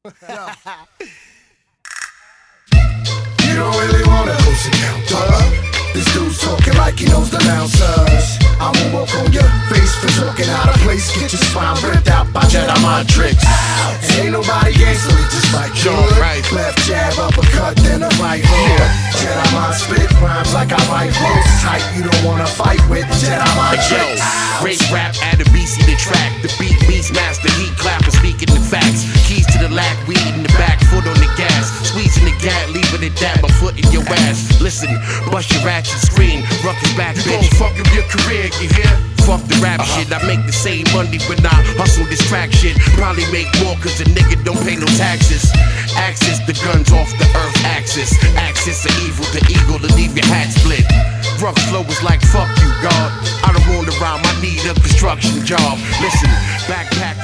You don't really wanna lose account, dog. This dude's talking like he knows the announcers. I'ma walk on your face for talking out of place. Get your spine ripped out by Jedi mind tricks. Ain't nobody gangster, we just like Jordan. Left jab, uppercut, then a right hook. Jedi mind spit rhymes like I write quotes. Tight, you don't wanna fight with Jedi mind tricks. Race rap, add a BC to track. The beat beats master, heat clapper, speaking the facts. Keys to the lack, weed in the back, foot on the gas. Squeezing the gas, leaving it down, my foot in your ass. Listen, bust your ratchet, scream, ruckus back, bitch. You gon' fuck up your career, you hear? Fuck the rap shit, I make the same money when I hustle this track shit. Probably make more cause a nigga don't pay no taxes. Axis, the guns off the earth axis. Axis of evil, the eagle to leave your hat split. Rough flow is like fuck you, God. I don't wanna rhyme, I need a construction job. Listen, backpack